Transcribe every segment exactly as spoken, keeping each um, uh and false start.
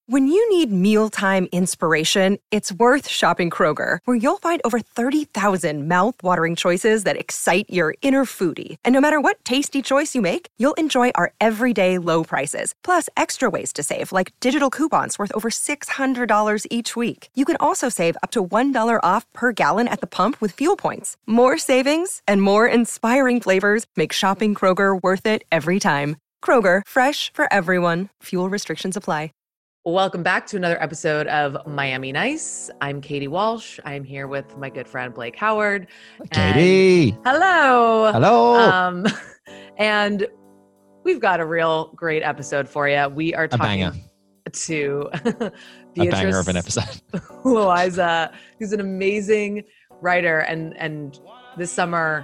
When you need mealtime inspiration, it's worth shopping Kroger, where you'll find over thirty thousand mouth-watering choices that excite your inner foodie. And no matter what tasty choice you make, you'll enjoy our everyday low prices, plus extra ways to save, like digital coupons worth over six hundred dollars each week. You can also save up to one dollar off per gallon at the pump with fuel points. More savings and more inspiring flavors make shopping Kroger worth it every time. Kroger, fresh for everyone. Fuel restrictions apply. Welcome back to another episode of Miami Nice. I'm Katie Walsh. I'm here with my good friend Blake Howard. Katie. Hello. Hello. Um, and we've got a real great episode for you. We are talking a to Beatrice Beatrice a banger of an episode. Loayza, who's an amazing writer. And, and this summer,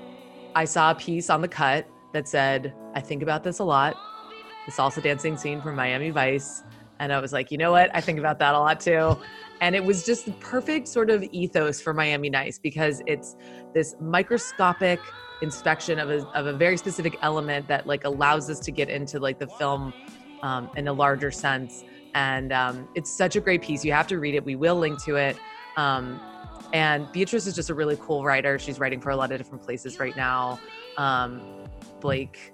I saw a piece on The Cut that said, I think about this a lot. The salsa dancing scene from Miami Vice. And I was like, you know what? I think about that a lot too. And it was just the perfect sort of ethos for Miami Nice, because it's this microscopic inspection of a, of a very specific element that like allows us to get into like the film um, in a larger sense. And um, it's such a great piece. You have to read it. We will link to it. Um, and Beatrice is just a really cool writer. She's writing for a lot of different places right now. Um, Blake,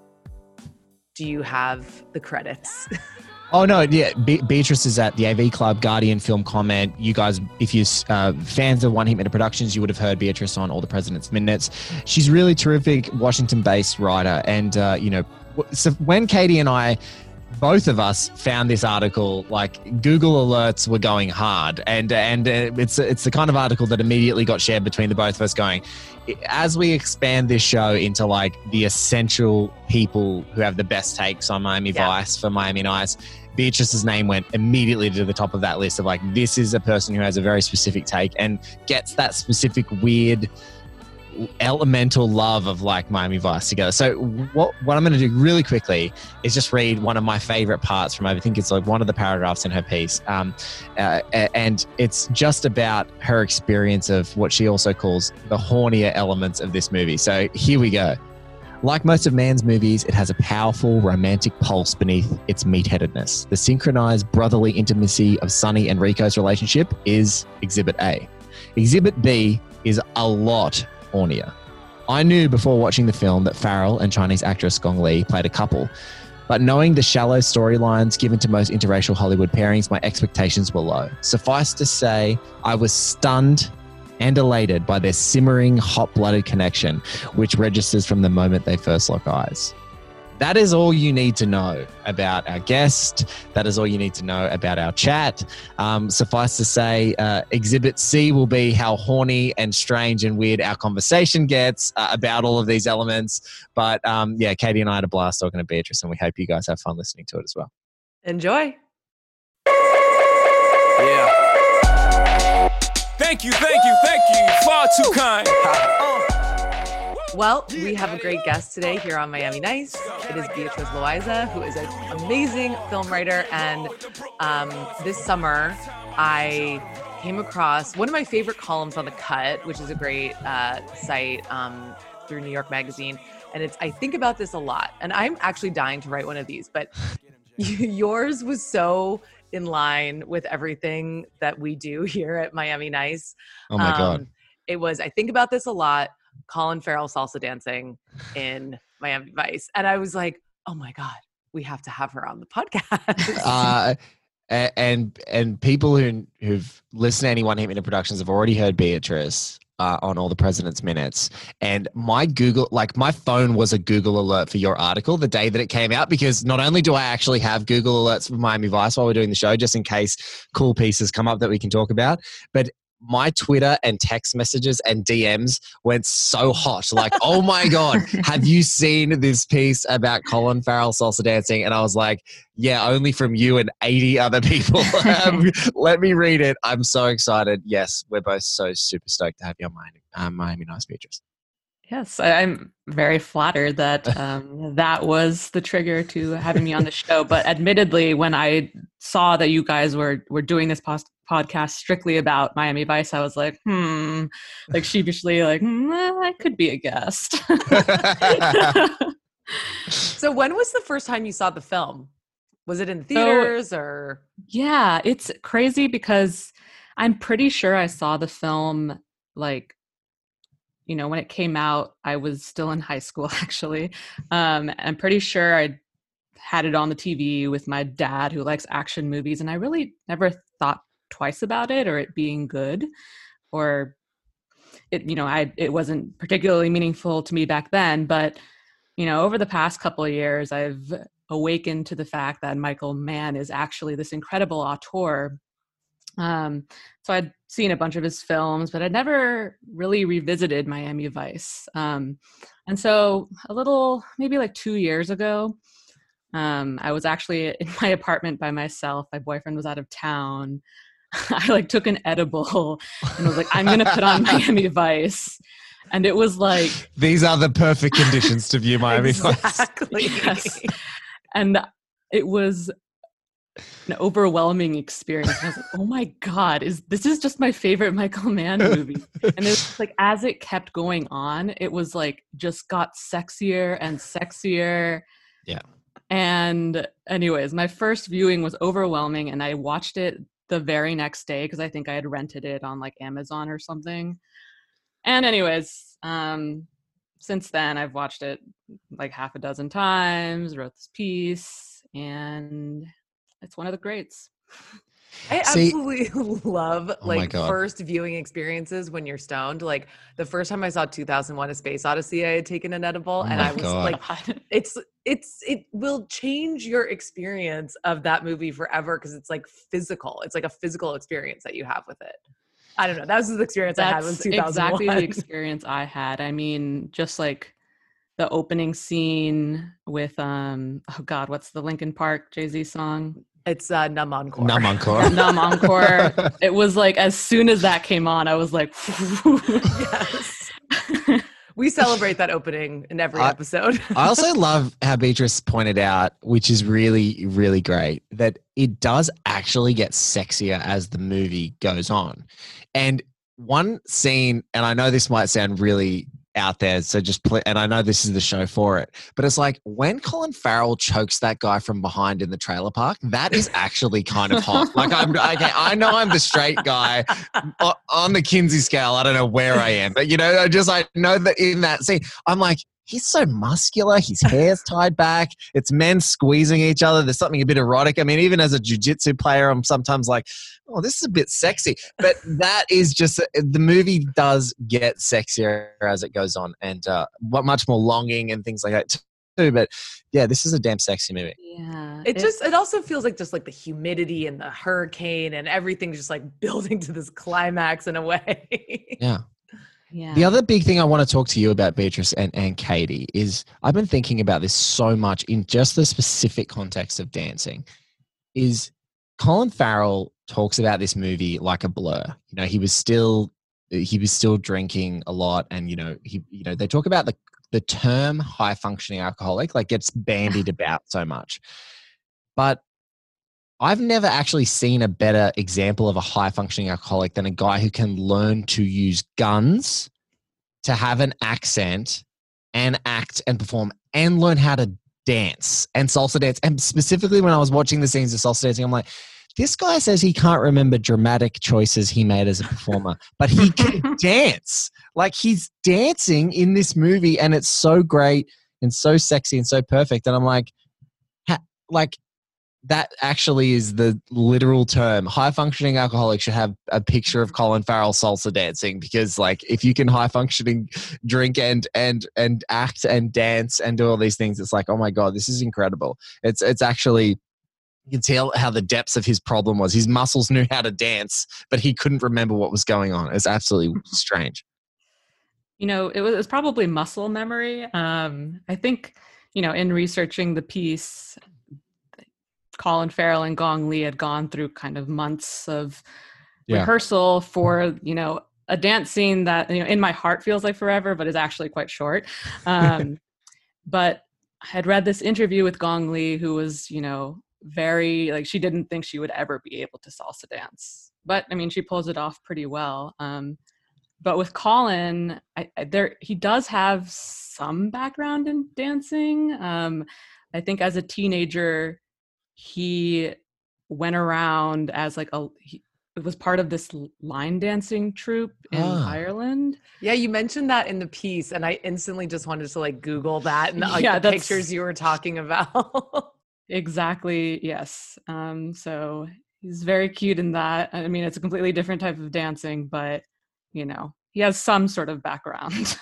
do you have the credits? Oh, no, yeah. Be- Beatrice is at the A V Club, Guardian Film Comment. You guys, if you're uh, fans of One Hit Minute Productions, you would have heard Beatrice on All the President's Minutes. She's really terrific, Washington-based writer. And, uh, you know, so when Katie and I, both of us found this article, like Google alerts were going hard. And and uh, it's, it's the kind of article that immediately got shared between the both of us going, as we expand this show into like the essential people who have the best takes on Miami Yeah. Vice for Miami Nice, Beatrice's name went immediately to the top of that list of like, this is a person who has a very specific take and gets that specific weird elemental love of like Miami Vice together. So what what I'm going to do really quickly is just read one of my favorite parts from, I think it's like one of the paragraphs in her piece. Um, uh, and it's just about her experience of what she also calls the hornier elements of this movie. So here we go. Like most of Mann's movies, it has a powerful romantic pulse beneath its meatheadedness. The synchronized brotherly intimacy of Sonny and Rico's relationship is Exhibit A. Exhibit B is a lot hornier. I knew before watching the film that Farrell and Chinese actress Gong Li played a couple, but knowing the shallow storylines given to most interracial Hollywood pairings, my expectations were low. Suffice to say, I was stunned and elated by their simmering, hot-blooded connection, which registers from the moment they first lock eyes. That is all you need to know about our guest. That is all you need to know about our chat. Um, suffice to say, uh, Exhibit C will be how horny and strange and weird our conversation gets uh, about all of these elements. But um, yeah, Katie and I had a blast talking to Beatrice, and we hope you guys have fun listening to it as well. Enjoy. Yeah. Thank you, thank you, thank you. Far too kind. Well, we have a great guest today here on Miami Nice. It is Beatrice Loayza, who is an amazing film writer. And um, this summer, I came across one of my favorite columns on The Cut, which is a great uh, site um, through New York Magazine. And it's I think about this a lot. And I'm actually dying to write one of these, but yours was so in line with everything that we do here at Miami Nice. Oh my um, God. It was, I think about this a lot, Colin Farrell salsa dancing in Miami Vice. And I was like, oh my God, we have to have her on the podcast. uh, and and people who, who've listened to any One Hit Minute Productions have already heard Beatrice uh, on All the President's Minutes. And my Google, like my phone was a Google alert for your article the day that it came out, because not only do I actually have Google alerts for Miami Vice while we're doing the show, just in case cool pieces come up that we can talk about, but my Twitter and text messages and D Ms went so hot. Like, oh my God, have you seen this piece about Colin Farrell salsa dancing? And I was like, yeah, only from you and eighty other people. um, let me read it. I'm so excited. Yes, we're both so super stoked to have you on Miami, um, Miami Nice, Beatrice. Yes, I- I'm very flattered that um, that was the trigger to having me on the show. But admittedly, when I saw that you guys were were doing this post- podcast strictly about Miami Vice, I was like, hmm, like sheepishly, like, hmm, I could be a guest. So when was the first time you saw the film? Was it in So- theaters or? Yeah, it's crazy because I'm pretty sure I saw the film like, you know, when it came out, I was still in high school actually. Um, I'm pretty sure I had it on the T V with my dad who likes action movies, and I really never thought twice about it or it being good, or it, you know, I it wasn't particularly meaningful to me back then, but you know, over the past couple of years, I've awakened to the fact that Michael Mann is actually this incredible auteur. Um, so I'd seen a bunch of his films, but I'd never really revisited Miami Vice. Um, and so a little, maybe like two years ago, um, I was actually in my apartment by myself. My boyfriend was out of town. I like took an edible and was like, I'm going to put on Miami Vice. And it was like, These are the perfect conditions to view Miami Vice. Exactly. yes. And it was an overwhelming experience. I was like, oh my God, is this is just my favorite Michael Mann movie. And it was like, as it kept going on, it was like, just got sexier and sexier. Yeah. And anyways, my first viewing was overwhelming, and I watched it the very next day because I think I had rented it on like Amazon or something. And anyways, um, since then I've watched it like half a dozen times, wrote this piece, and it's one of the greats. I See- absolutely love Oh my like God. first viewing experiences when you're stoned. Like the first time I saw two thousand one: A Space Odyssey, I had taken an edible, Oh and my I was God. like, it's it's it will change your experience of that movie forever because it's like physical. It's like a physical experience that you have with it. I don't know. That was the experience I had with That's two thousand one. exactly the experience I had. I mean, just like the opening scene with um oh God, what's the Linkin Park Jay-Z song? It's uh, Numb Encore. Numb Encore. Numb Encore. It was like as soon as that came on, I was like, Yes. We celebrate that opening in every I- episode. I also love how Beatrice pointed out, which is really, really great, that it does actually get sexier as the movie goes on. And one scene, and I know this might sound really out there, so just play, and I know this is the show for it, but it's like when Colin Farrell chokes that guy from behind in the trailer park, that is actually kind of hot. Like I'm, okay, I know I'm the straight guy o- on the Kinsey scale. I don't know where I am, but you know, I just I know that in that scene, I'm like, he's so muscular. His hair's tied back. It's men squeezing each other. There's something a bit erotic. I mean, even as a jiu-jitsu player, I'm sometimes like, oh, this is a bit sexy. But that is just, the movie does get sexier as it goes on, and uh, much more longing and things like that too. But yeah, this is a damn sexy movie. yeah. It just it also feels like just like the humidity and the hurricane and everything just like building to this climax in a way. Yeah. yeah. The other big thing I want to talk to you about, Beatrice and, and Katie, is I've been thinking about this so much in just the specific context of dancing, is Colin Farrell talks about this movie like a blur. You know, he was still he was still drinking a lot, and you know, he you know, they talk about the the term high functioning alcoholic like gets bandied about so much. But I've never actually seen a better example of a high functioning alcoholic than a guy who can learn to use guns, to have an accent and act and perform and learn how to dance and salsa dance. And specifically when I was watching the scenes of salsa dancing, I'm like, this guy says he can't remember dramatic choices he made as a performer, but he can dance. Like he's dancing in this movie and it's so great and so sexy and so perfect. And I'm like, ha- like, that actually is the literal term. High functioning alcoholic should have a picture of Colin Farrell salsa dancing, because like if you can high functioning drink and and and act and dance and do all these things, it's like, oh my God, this is incredible. It's it's actually, you can tell how the depths of his problem was. His muscles knew how to dance, but he couldn't remember what was going on. It's absolutely strange. You know, it was, it was probably muscle memory. Um, I think, you know, in researching the piece, Colin Farrell and Gong Li had gone through kind of months of Yeah. rehearsal for, you know, a dance scene that, you know, in my heart feels like forever, but is actually quite short. Um, but I had read this interview with Gong Li, who was, you know, very, like, she didn't think she would ever be able to salsa dance. But, I mean, she pulls it off pretty well. Um, but with Colin, I, I, there he does have some background in dancing. Um, I think as a teenager, he went around as like a he, it was part of this line dancing troupe in Ah. Ireland. Yeah, you mentioned that in the piece, and I instantly just wanted to like Google that and like Yeah, the that's- pictures you were talking about. Exactly. Yes. Um, so he's very cute in that. I mean, it's a completely different type of dancing, but you know, he has some sort of background.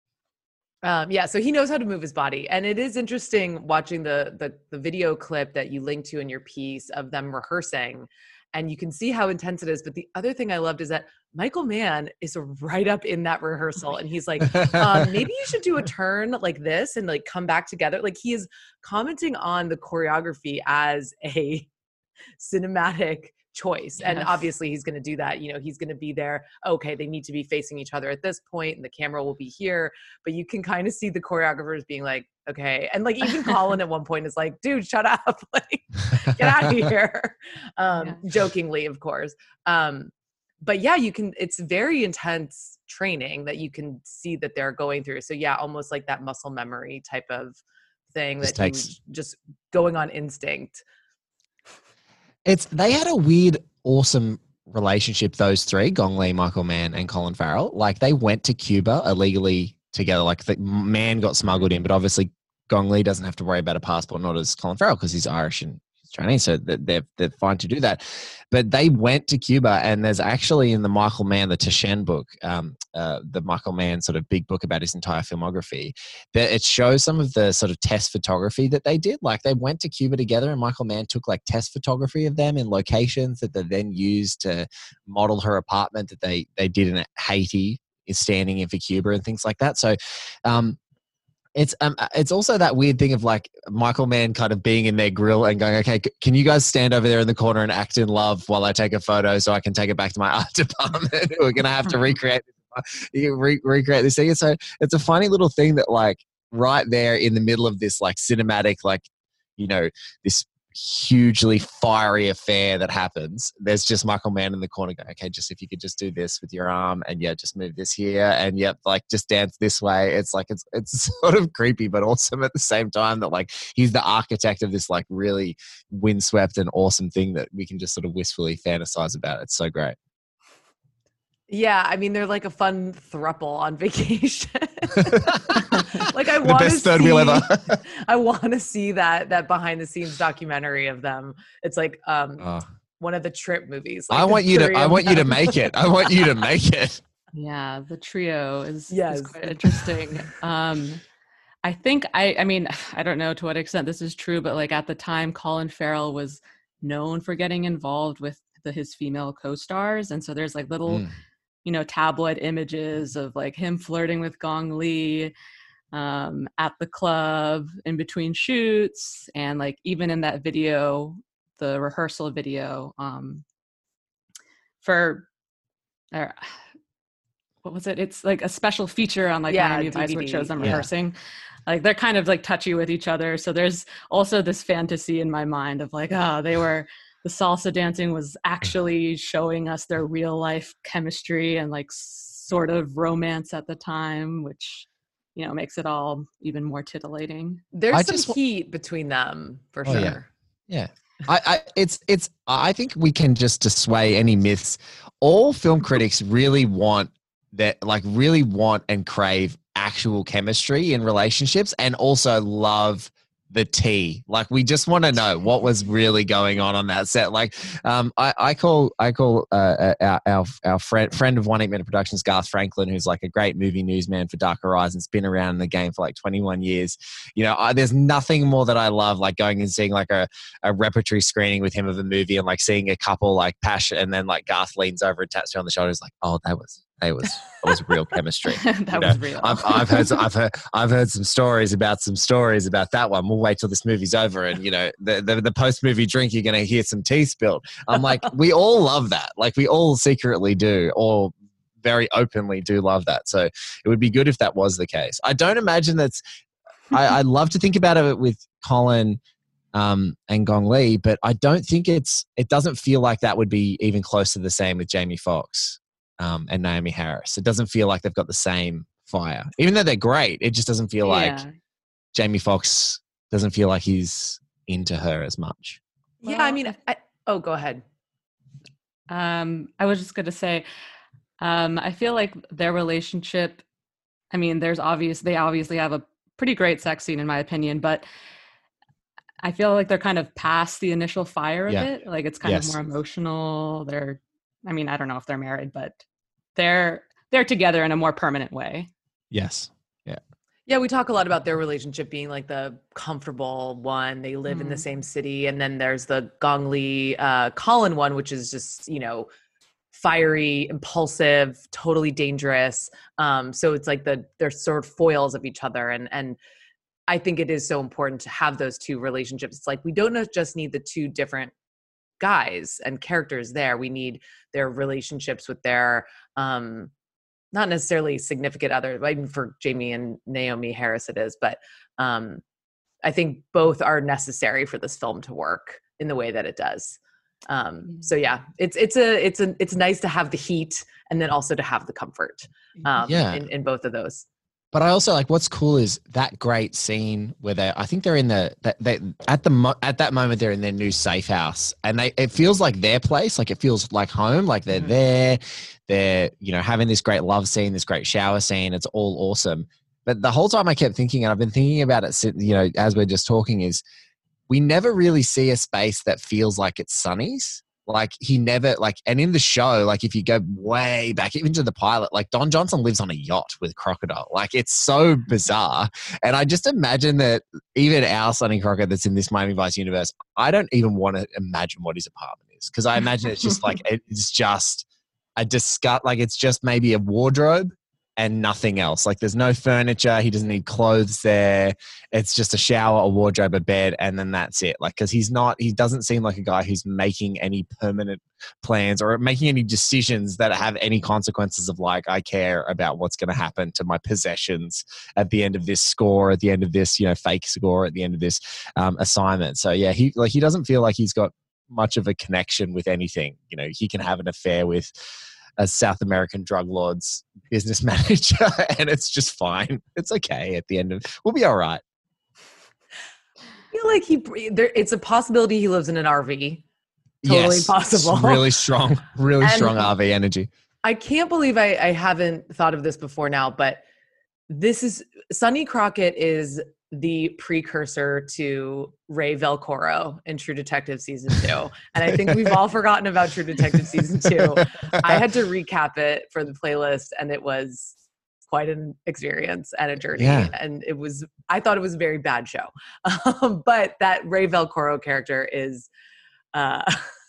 Um, yeah, so he knows how to move his body, and it is interesting watching the, the the video clip that you linked to in your piece of them rehearsing, and you can see how intense it is. But the other thing I loved is that Michael Mann is right up in that rehearsal, and he's like, um, "Maybe you should do a turn like this and like come back together." Like he is commenting on the choreography as a cinematic choice, and Yes. obviously he's going to do that. You know, he's going to be there. Okay, they need to be facing each other at this point and the camera will be here, but you can kind of see the choreographers being like, okay, and like even Colin at one point is like, dude, shut up, like get out of here. um Yeah. Jokingly, of course. um but yeah, you can, it's very intense training that you can see that they're going through. So yeah, almost like that muscle memory type of thing Just that he takes- was just going on instinct. It's they had a weird, awesome relationship. Those three, Gong Li, Michael Mann, and Colin Farrell. Like they went to Cuba illegally together. Like the man got smuggled in, but obviously Gong Li doesn't have to worry about a passport, not as Colin Farrell because he's Irish and he's Chinese, so they're they're fine to do that. But they went to Cuba, and there's actually in the Michael Mann, the Tashen book, um, uh, the Michael Mann sort of big book about his entire filmography, that it shows some of the sort of test photography that they did. Like they went to Cuba together, and Michael Mann took like test photography of them in locations that they then used to model her apartment that they they did in Haiti, is standing in for Cuba and things like that. So. Um, It's um it's also that weird thing of like Michael Mann kind of being in their grill and going, okay, c- can you guys stand over there in the corner and act in love while I take a photo so I can take it back to my art department? We're gonna have to recreate you re- recreate this thing. So it's a funny little thing that like right there in the middle of this like cinematic, like, you know, this hugely fiery affair that happens, there's just Michael Mann in the corner going, okay, just if you could just do this with your arm and yeah, just move this here and yep, like just dance this way. It's like it's it's sort of creepy but awesome at the same time that like he's the architect of this like really windswept and awesome thing that we can just sort of wistfully fantasize about. It's so great. Yeah, I mean, they're like a fun throuple on vacation. Like I The want to best see, third wheel ever. I want to see that that behind the scenes documentary of them. It's like um Oh. one of the trip movies. Like I the want you to three I of want you to them. make it. I want you to make it. Yeah, the trio is, Yes. is quite interesting. Um, I think I I mean, I don't know to what extent this is true, but like at the time Colin Farrell was known for getting involved with the, his female co-stars, and so there's like little Mm. you know tabloid images of like him flirting with Gong Li um, at the club in between shoots, and like even in that video, the rehearsal video um, for uh, what was it? It's like a special feature on like Yeah, Miami Vice where it D V D, shows them yeah. rehearsing. Like they're kind of like touchy with each other. So there's also this fantasy in my mind of like, oh, they were the salsa dancing was actually showing us their real life chemistry and like sort of romance at the time, which you know makes it all even more tittillating. There's I some just wa- heat between them for Oh, sure. yeah. Yeah. I, I it's it's I think we can just dissuade any myths. All film critics really want that like really want and crave actual chemistry in relationships and also love the tea. Like we just want to know what was really going on on that set. Like um, I, I call I call uh, our our, our friend friend of One Eight Minute Productions, Garth Franklin, who's like a great movie newsman for Dark Horizons, been around in the game for like twenty-one years. You know, I, there's nothing more that I love like going and seeing like a, a repertory screening with him of a movie and like seeing a couple like passion and then like Garth leans over and taps you on the shoulder. He's like, oh, that was that was that was real chemistry. that You was know, real. I've, I've heard, I've heard, I've heard some stories about some stories about that one. We'll wait till this movie's over, and you know, the the, the post movie drink, you're going to hear some tea spilled. I'm like, we all love that. Like, we all secretly do, or very openly do love that. So it would be good if that was the case. I don't imagine that's. I, I'd love to think about it with Colin um, and Gong Li, but I don't think it's. It doesn't feel like that would be even close to the same with Jamie Foxx. Um, and Naomi Harris. It doesn't feel like they've got the same fire. Even though they're great, it just doesn't feel like Yeah. Jamie Foxx doesn't feel like he's into her as much. Yeah, Well, I mean, I, oh, go ahead. Um, I was just gonna say, um, I feel like their relationship. I mean, there's obvious they obviously have a pretty great sex scene in my opinion, but I feel like they're kind of past the initial fire of Yeah. it. Like it's kind Yes. of more emotional. They're, I mean, I don't know if they're married, but they're they're together in a more permanent way. Yes. Yeah. Yeah, we talk a lot about their relationship being like the comfortable one. They live in the Mm. same city. And then there's the Gong Li uh, Colin one, which is just, you know, fiery, impulsive, totally dangerous. Um, so it's like the they're sort of foils of each other. And and I think it is so important to have those two relationships. It's like we don't just need the two different guys and characters there. We need their relationships with their um not necessarily significant other, even for Jamie and Naomi Harris it is, but um, I think both are necessary for this film to work in the way that it does. Um, so yeah, it's it's a it's a it's nice to have the heat and then also to have the comfort um, Yeah. in, in both of those. But I also like what's cool is that great scene where they I think they're in the that they at the mo- at that moment they're in their new safe house and they it feels like their place, like it feels like home, like they're Mhm. there, they're you know having this great love scene, this great shower scene, it's all awesome. But the whole time I kept thinking, and I've been thinking about it, si- you know, as we're just talking, is we never really see a space that feels like it's Sunny's. Like he never like, and in the show, like if you go way back, even to the pilot, like Don Johnson lives on a yacht with Crocodile. Like it's so bizarre. And I just imagine that even our Sonny Crockett that's in this Miami Vice universe, I don't even want to imagine what his apartment is. Cause I imagine it's just like, it's just a disgust, like it's just maybe a wardrobe and nothing else. Like there's no furniture. He doesn't need clothes there. It's just a shower, a wardrobe, a bed, and then that's it. Like, cause he's not, he doesn't seem like a guy who's making any permanent plans or making any decisions that have any consequences of like, I care about what's going to happen to my possessions at the end of this score, at the end of this, you know, fake score, at the end of this um, assignment. So yeah, he like, he doesn't feel like he's got much of a connection with anything. You know, he can have an affair with a South American drug lord's business manager and it's just fine. It's okay at the end of, we'll be all right. I feel like he, there, it's a possibility he lives in an R V. Totally Yes, possible. Really strong, really And- strong R V energy. I can't believe I, I haven't thought of this before now, but this is Sonny Crockett is the precursor to Ray Velcoro in True Detective season two. And I think we've all forgotten about True Detective season two. I had to recap it for the playlist and it was quite an experience and a journey. Yeah. And it was, I thought it was a very bad show. Um, but that Ray Velcoro character is uh,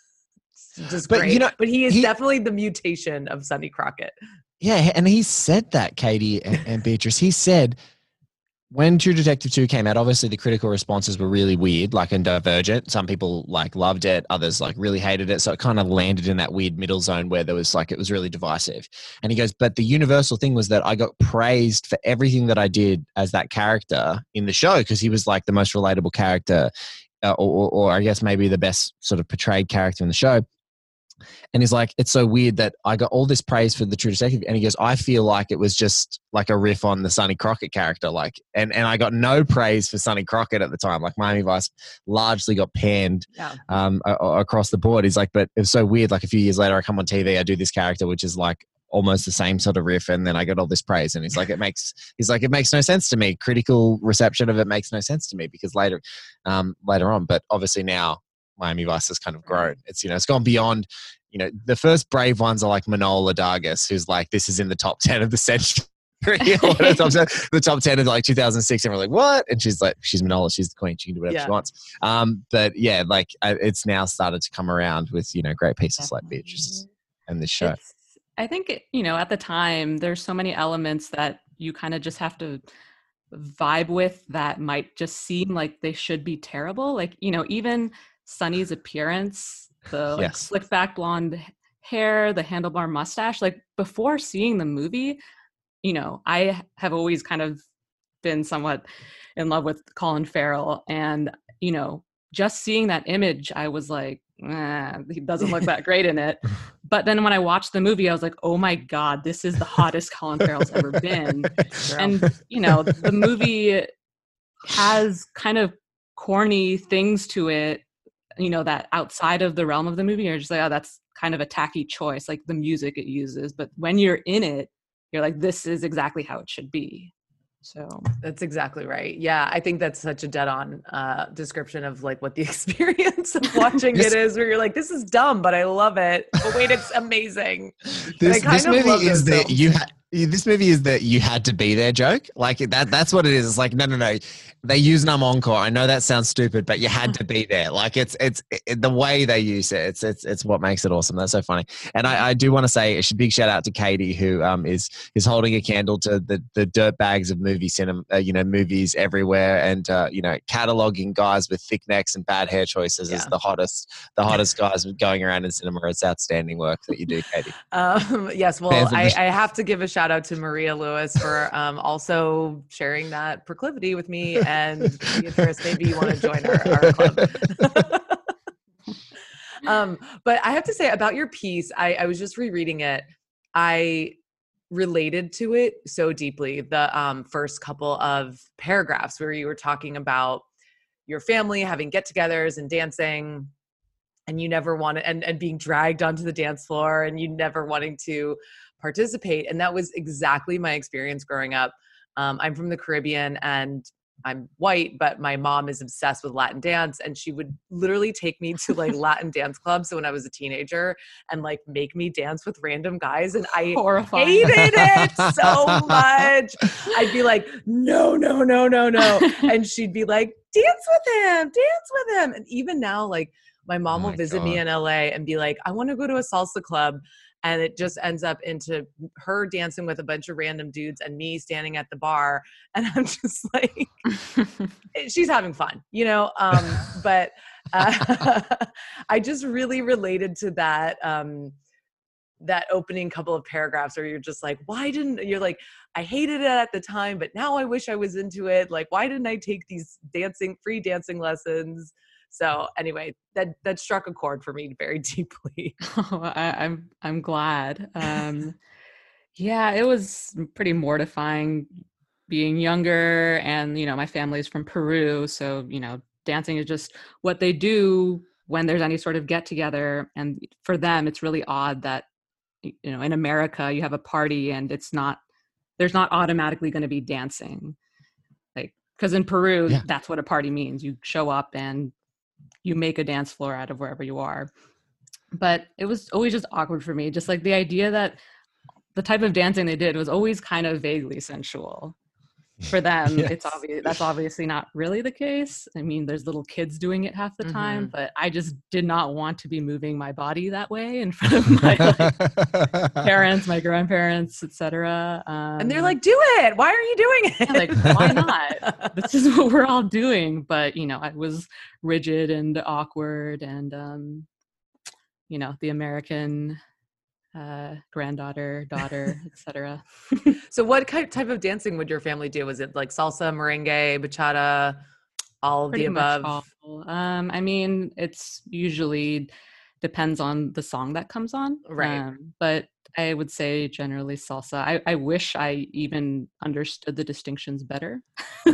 just But, great. you know, but he is he- definitely the mutation of Sonny Crockett. Yeah, and he said that, Katie and, and Beatrice. He said when True Detective two came out, obviously the critical responses were really weird, like and divergent. Some people like loved it, others like really hated it. So it kind of landed in that weird middle zone where there was like it was really divisive. And he goes, but the universal thing was that I got praised for everything that I did as that character in the show because he was like the most relatable character, uh, or, or, or I guess maybe the best sort of portrayed character in the show. And he's like, it's so weird that I got all this praise for the True Detective. And he goes, I feel like it was just like a riff on the Sonny Crockett character. Like, and, and I got no praise for Sonny Crockett at the time. Like Miami Vice largely got panned Yeah. um, a- a- across the board. He's like, but it was so weird. Like a few years later, I come on T V, I do this character, which is like almost the same sort of riff. And then I get all this praise. And he's like, it makes, he's like, it makes no sense to me. Critical reception of it makes no sense to me because later, um, later on, but obviously now Miami Vice has kind of grown. It's, you know, it's gone beyond, you know, the first brave ones are like Manola Dargis, who's like, this is in the top ten of the century. the, top ten, the top ten of like two thousand six. And we're like, what? And she's like, she's Manola. She's the queen. She can do whatever Yeah. she wants. Um, but yeah, like uh, it's now started to come around with, you know, great pieces like Beatrice and this show. It's, I think, it, you know, at the time, there's so many elements that you kind of just have to vibe with that might just seem like they should be terrible. Like, you know, even Sonny's appearance, the like, Yes. slick back blonde hair, the handlebar mustache, like before seeing the movie, you know, I have always kind of been somewhat in love with Colin Farrell. And, you know, just seeing that image, I was like, eh, he doesn't look that great in it. But then when I watched the movie, I was like, oh my God, this is the hottest Colin Farrell's ever been. And, you know, the movie has kind of corny things to it you know, that outside of the realm of the movie, you're just like, oh, that's kind of a tacky choice, like the music it uses. But when you're in it, you're like, this is exactly how it should be. So that's exactly right. Yeah, I think that's such a dead-on uh, description of like what the experience of watching it is, where you're like, this is dumb, but I love it. But wait, it's amazing. This, this movie is that you ha- this movie is that you had to be there joke. Like that. That's what it is. It's like, no, no, no. They use Numb Encore. I know that sounds stupid, but you had to be there. Like it's it's it, the way they use it. It's it's it's what makes it awesome. That's so funny. And I, I do want to say a big shout out to Katie, who um is is holding a candle to the the dirt bags of movie cinema. Uh, you know, movies everywhere, and uh, you know, cataloging guys with thick necks and bad hair choices yeah. as the hottest the hottest guys going around in cinema. It's outstanding work that you do, Katie. Um, yes, well, I, I have to give a shout out to Maria Lewis for um also sharing that proclivity with me. And Beatrice, maybe you want to join our, our club. um, but I have to say about your piece, I, I was just rereading it. I related to it so deeply. The um, first couple of paragraphs where you were talking about your family having get-togethers and dancing, and you never wanted, and, and being dragged onto the dance floor, and you never wanting to participate. And that was exactly my experience growing up. Um, I'm from the Caribbean, and I'm white, but my mom is obsessed with Latin dance, and she would literally take me to like Latin dance clubs. So when I was a teenager, and like make me dance with random guys, and I Horrifying. hated it so much. I'd be like, no, no, no, no, no. And she'd be like, dance with him, dance with him. And even now, like my mom oh my will visit God. me in L A and be like, I want to go to a salsa club. And it just ends up into her dancing with a bunch of random dudes and me standing at the bar. And I'm just like, she's having fun, you know? Um, but uh, I just really related to that, um, that opening couple of paragraphs where you're just like, why didn't, you're like, I hated it at the time, but now I wish I was into it. Like, why didn't I take these dancing, free dancing lessons? So anyway, that that struck a chord for me very deeply. Oh, I, I'm I'm glad. Um, yeah, it was pretty mortifying being younger, and you know, my family's from Peru, so you know, dancing is just what they do when there's any sort of get together. And for them, it's really odd that you know, in America, you have a party and it's not there's not automatically going to be dancing, like because in Peru, yeah. that's what a party means. You show up and you make a dance floor out of wherever you are. But it was always just awkward for me. Just like the idea that the type of dancing they did was always kind of vaguely sensual. For them, yes. it's obvious that's obviously not really the case. I mean, there's little kids doing it half the mm-hmm. time, but I just did not want to be moving my body that way in front of my like, parents, my grandparents, et cetera. Um, and they're like, "Do it! Why are you doing it?" Yeah, like, why not? This is what we're all doing. But you know, I was rigid and awkward, and um, you know, the American. Uh, granddaughter, daughter, et cetera. So what kind, type of dancing would your family do? Was it like salsa, merengue, bachata, all of Pretty the above? Much all. Um, I mean, it's usually depends on the song that comes on. Right. Um, but I would say generally salsa. I, I wish I even understood the distinctions better.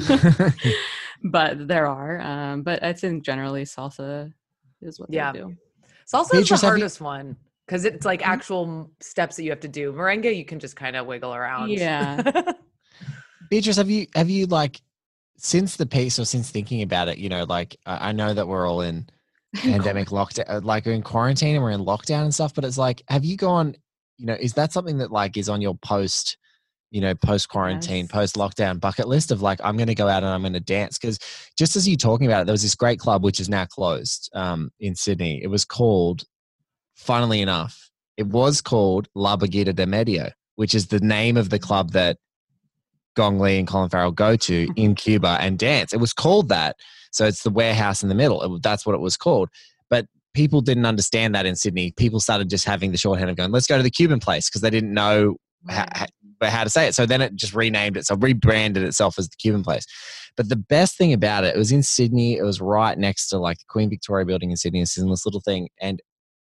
But there are. Um, but I think generally salsa is what yeah. they do. Salsa is the hardest one. Because it's like actual steps that you have to do. Merengue, you can just kind of wiggle around. Yeah. Beatrice, have you, have you like, since the piece or since thinking about it, you know, like I know that we're all in pandemic lockdown, like we're in quarantine and we're in lockdown and stuff, but it's like, have you gone, you know, is that something that like is on your post, you know, post quarantine, yes. post lockdown bucket list of like, I'm going to go out and I'm going to dance? Because just as you're talking about it, there was this great club, which is now closed um, in Sydney. It was called, funnily enough, it was called La Baguita de Medio, which is the name of the club that Gong Li and Colin Farrell go to in Cuba and dance. It was called that. So it's the warehouse in the middle. It, that's what it was called. But people didn't understand that in Sydney. People started just having the shorthand of going, let's go to the Cuban place, because they didn't know how, how to say it. So then it just renamed it. So rebranded itself as the Cuban place. But the best thing about it, it was in Sydney. It was right next to like the Queen Victoria building in Sydney. It's in this little thing. And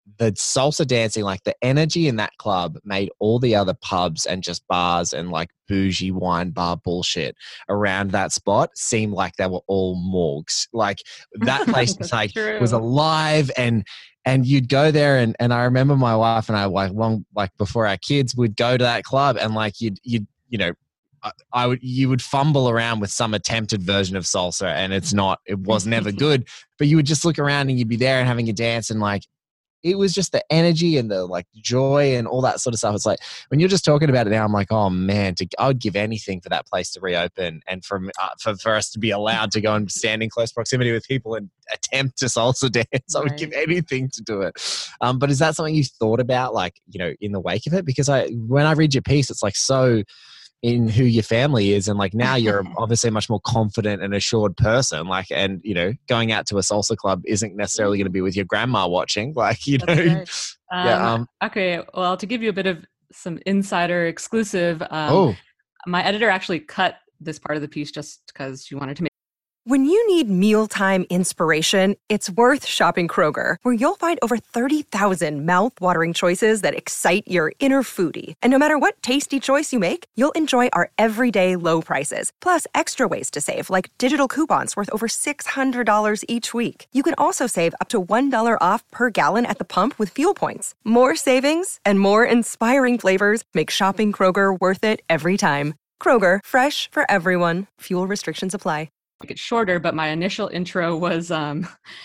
the salsa dancing, like the energy in that club made all the other pubs and just bars and like bougie wine bar bullshit around that spot seem like they were all morgues. Like that place was like true. was alive, and and you'd go there and and I remember my wife and I like long like before our kids would go to that club and like you'd you'd you know I, I would you would fumble around with some attempted version of salsa and it's not it was never good, but you would just look around and you'd be there and having a dance and like it was just the energy and the like joy and all that sort of stuff. It's like when you're just talking about it now, I'm like, oh man, to, I would give anything for that place to reopen and for, uh, for for us to be allowed to go and stand in close proximity with people and attempt to salsa dance. I would Right. give anything to do it. Um, but is that something you thought about, like, you know, in the wake of it? Because I, when I read your piece, it's like so in who your family is, and like now you're obviously a much more confident and assured person, like, and you know, going out to a salsa club isn't necessarily going to be with your grandma watching, like, you know. That's right. Yeah, Um, um, okay, well, to give you a bit of some insider exclusive, um, oh my editor actually cut this part of the piece just because she wanted to make When you need mealtime inspiration, it's worth shopping Kroger, where you'll find over thirty thousand mouth-watering choices that excite your inner foodie. And no matter what tasty choice you make, you'll enjoy our everyday low prices, plus extra ways to save, like digital coupons worth over six hundred dollars each week. You can also save up to one dollar off per gallon at the pump with fuel points. More savings and more inspiring flavors make shopping Kroger worth it every time. Kroger, fresh for everyone. Fuel restrictions apply. it shorter, but my initial intro was um,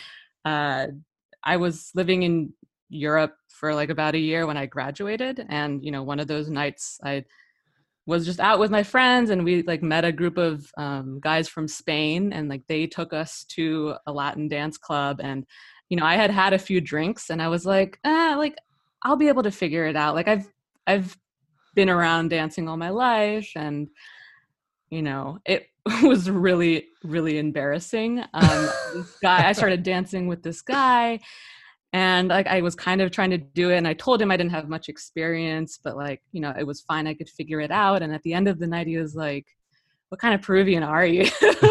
uh, I was living in Europe for like about a year when I graduated, and you know, one of those nights I was just out with my friends, and we like met a group of um, guys from Spain, and like they took us to a Latin dance club, and you know, I had had a few drinks, and I was like, ah, like I'll be able to figure it out. Like I've I've been around dancing all my life, and you know, it was really, really embarrassing. Um, this guy, I started dancing with this guy, and like I was kind of trying to do it, and I told him I didn't have much experience, but like, you know, it was fine. I could figure it out. And at the end of the night, he was like, "What kind of Peruvian are you?"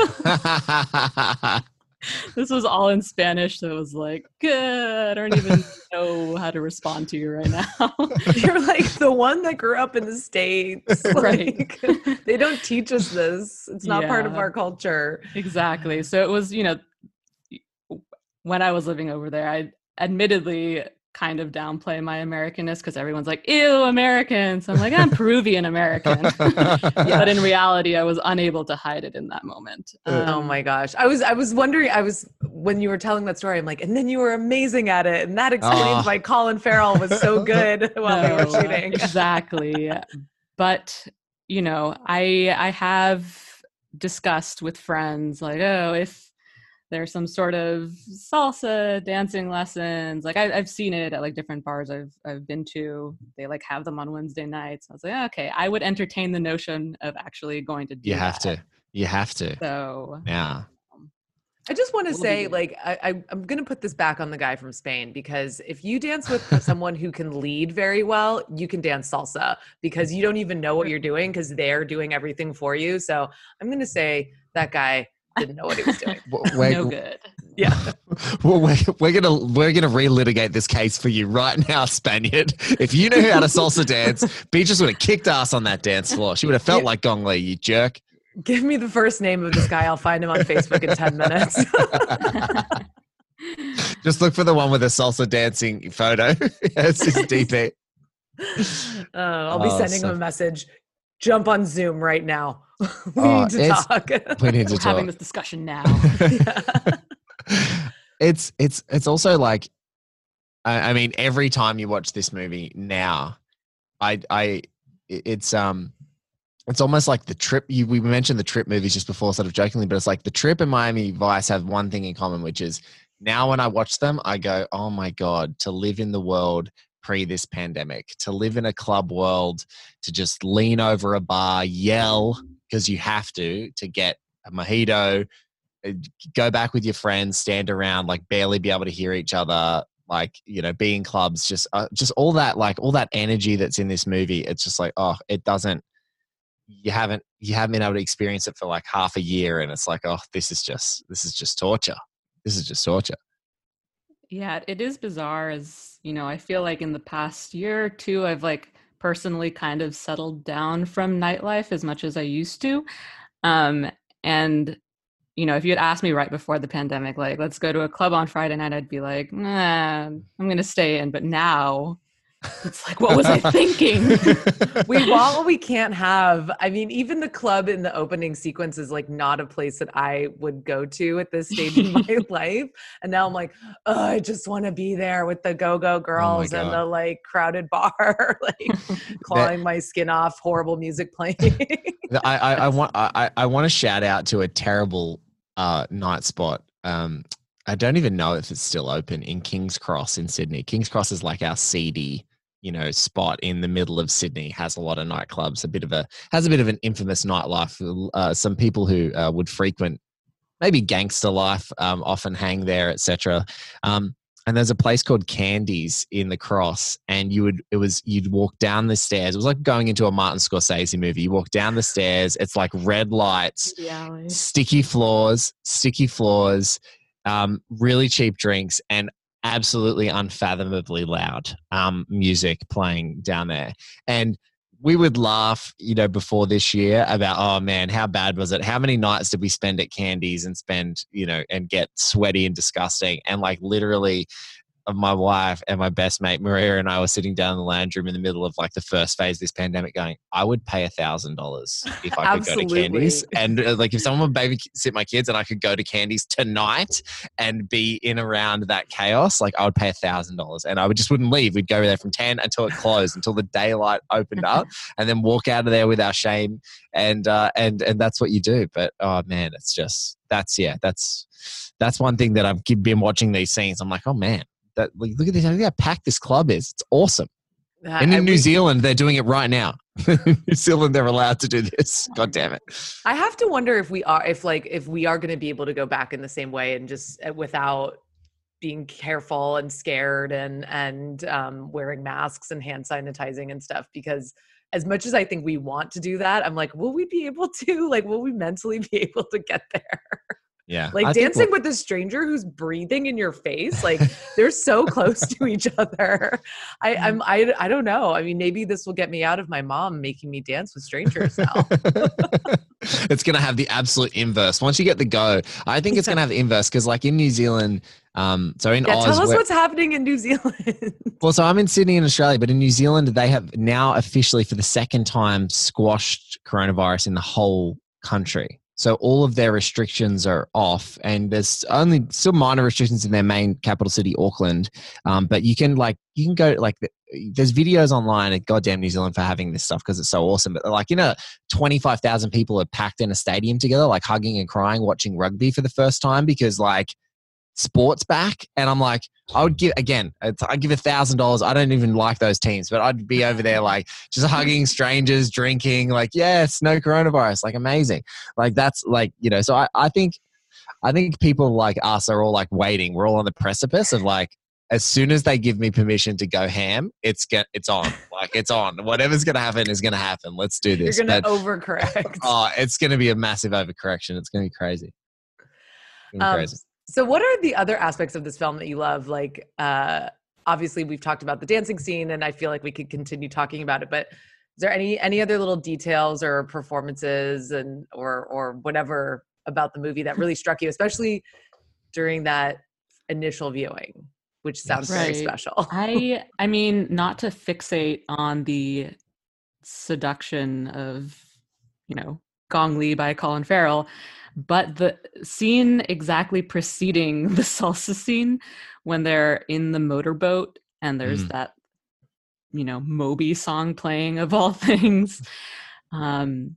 This was all in Spanish, so it was like, good. I don't even know how to respond to you right now. You're like the one that grew up in the States. Right. Like, they don't teach us this. It's not part of Yeah. our culture. Exactly. So it was, you know, when I was living over there, I admittedly kind of downplay my Americanness because everyone's like, ew, American. So I'm like, I'm Peruvian American. But in reality, I was unable to hide it in that moment. Oh Um, my gosh. I was I was wondering, I was when you were telling that story, I'm like, and then you were amazing at it. And that explains Oh. why Colin Farrell was so good while they were No, shooting. Exactly. But, you know, I I have discussed with friends like, oh, if there's some sort of salsa dancing lessons, like I, I've seen it at like different bars I've I've been to. They like have them on Wednesday nights. I was like, okay, I would entertain the notion of actually going to do You have that. to. You have to. So Yeah. I just want to We'll say, be good. like, I, I, I'm going to put this back on the guy from Spain, because if you dance with someone who can lead very well, you can dance salsa because you don't even know what you're doing because they're doing everything for you. So I'm going to say that guy didn't know what he was doing. We're, no good. Yeah. well, we're, we're gonna we're gonna relitigate this case for you right now, Spaniard. If you knew how to salsa dance, Beatrice would have kicked ass on that dance floor. She would have felt Yeah. like Gong Li, you jerk. Give me the first name of this guy. I'll find him on Facebook in ten minutes. Just look for the one with a salsa dancing photo. It's his D P. Uh, I'll be Oh, sending so- him a message. Jump on Zoom right now. we Oh, need to it's- talk. We need to We're having talk. this discussion now. it's it's it's also like, I, I mean, every time you watch this movie now, I I it's um it's almost like the Trip. You, we mentioned the Trip movies just before, sort of jokingly, but it's like the Trip and Miami Vice have one thing in common, which is now when I watch them, I go, oh my God, to live in the world pre this pandemic, to live in a club world, to just lean over a bar, yell because you have to, to get a mojito, go back with your friends, stand around, like barely be able to hear each other, like, you know, be in clubs, just, uh, just all that, like all that energy that's in this movie. It's just like, oh, it doesn't, you haven't, you haven't been able to experience it for like half a year. And it's like, oh, this is just, this is just torture. This is just torture. Yeah, it is bizarre as, you know, I feel like in the past year or two, I've like personally kind of settled down from nightlife as much as I used to. Um, and, you know, if you had asked me right before the pandemic, like, let's go to a club on Friday night, I'd be like, nah, I'm going to stay in. But now it's like, what was I thinking? We want what we can't have. I mean, even the club in the opening sequence is like not a place that I would go to at this stage in my life. And now I'm like, oh, I just want to be there with the go-go girls and the like crowded bar, like clawing that, my skin off, horrible music playing. I, I, I want I, I want to shout out to a terrible uh, night spot. Um, I don't even know if it's still open in King's Cross in Sydney. King's Cross is like our seedy, you know, spot in the middle of Sydney. Has a lot of nightclubs. A bit of a has a bit of an infamous nightlife. Uh, some people who uh, would frequent maybe gangster life um, often hang there, et cetera. Um, and there's a place called Candies in the Cross, and you would it was you'd walk down the stairs. It was like going into a Martin Scorsese movie. You walk down the stairs. It's like red lights, yeah, sticky floors, sticky floors, um, really cheap drinks, and absolutely unfathomably loud um, music playing down there. And we would laugh, you know, before this year about, oh man, how bad was it? How many nights did we spend at Candies and spend, you know, and get sweaty and disgusting? And like literally of my wife and my best mate, Maria, and I were sitting down in the lounge room in the middle of like the first phase of this pandemic going, I would pay a thousand dollars if I could go to Candies. And uh, like if someone would babysit my kids and I could go to Candies tonight and be in around that chaos, like I would pay a thousand dollars and I would just wouldn't leave. We'd go there from ten until it closed, until the daylight opened up, and then walk out of there with our shame. And, uh, and, and that's what you do. But oh man, it's just, that's, yeah, that's, that's one thing that I've been watching these scenes. I'm like, oh man, that like, look at this, look how packed this club is. It's awesome. Uh, and in New we, Zealand, they're doing it right now. New Zealand, they're allowed to do this. God damn it. I have to wonder if we are, if like, if we are going to be able to go back in the same way and just without being careful and scared and, and um, wearing masks and hand sanitizing and stuff, because as much as I think we want to do that, I'm like, will we be able to, like, will we mentally be able to get there? Yeah. Like I dancing with a stranger who's breathing in your face. Like they're so close to each other. I, I'm, I, I don't know. I mean, maybe this will get me out of my mom making me dance with strangers now. It's going to have the absolute inverse. Once you get the go, I think it's going to have the inverse. Cause like in New Zealand, um, so in yeah, Oz, tell us what's happening in New Zealand. Well, so I'm in Sydney in Australia, but in New Zealand, they have now officially for the second time squashed coronavirus in the whole country. So all of their restrictions are off, and there's only still minor restrictions in their main capital city, Auckland. Um, but you can like you can go like there's videos online at goddamn New Zealand for having this stuff because it's so awesome. But like you know, twenty-five thousand people are packed in a stadium together, like hugging and crying, watching rugby for the first time because like sports back. And I'm like, I would give again, I'd give a thousand dollars. I don't even like those teams, but I'd be over there like just hugging strangers, drinking, like, yes, no coronavirus, like amazing. Like that's like, you know, so I, I think, I think people like us are all like waiting. We're all on the precipice of like, as soon as they give me permission to go ham, it's get, it's on. Like it's on. Whatever's going to happen is going to happen. Let's do this. You're going to overcorrect. Oh, it's going to be a massive overcorrection. It's going to be crazy. It's gonna be um, crazy. So what are the other aspects of this film that you love? Like, uh, obviously we've talked about the dancing scene and I feel like we could continue talking about it, but is there any, any other little details or performances and, or, or whatever about the movie that really struck you, especially during that initial viewing, which sounds right. very special? I, I mean, not to fixate on the seduction of, you know, Gong Li by Colin Farrell, but the scene exactly preceding the salsa scene when they're in the motorboat and there's mm. that, you know, Moby song playing of all things. Um,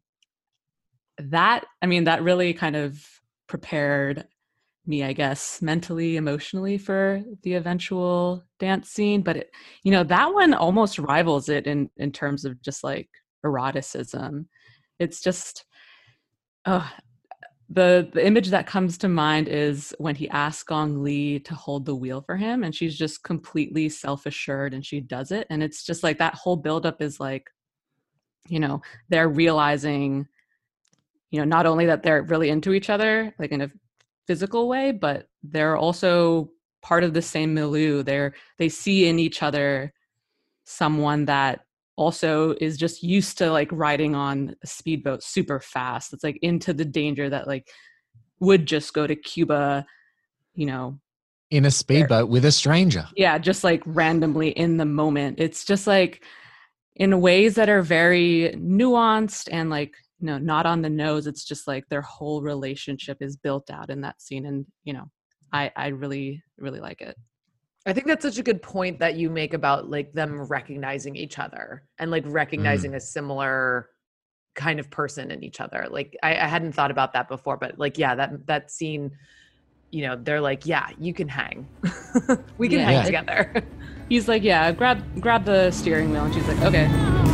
that, I mean, that really kind of prepared me, I guess, mentally, emotionally for the eventual dance scene. But, it, you know, that one almost rivals it in, in terms of just like eroticism. It's just, oh, The the image that comes to mind is when he asks Gong Li to hold the wheel for him and she's just completely self-assured and she does it. And it's just like that whole buildup is like, you know, they're realizing, you know, not only that they're really into each other, like in a physical way, but they're also part of the same milieu. They're they see in each other someone that also is just used to like riding on a speedboat super fast. It's like into the danger that like would just go to Cuba, you know, in a speedboat with a stranger. Yeah, just like randomly in the moment. It's just like in ways that are very nuanced and like, you know, not on the nose. It's just like their whole relationship is built out in that scene. And, you know, I, I really, really like it. I think that's such a good point that you make about like them recognizing each other and like recognizing mm. a similar kind of person in each other. Like I, I hadn't thought about that before, but like, yeah, that, that scene, you know, they're like, yeah, you can hang. we can yeah. hang Yeah. together. He's like, yeah, grab, grab the steering wheel. And she's like, okay.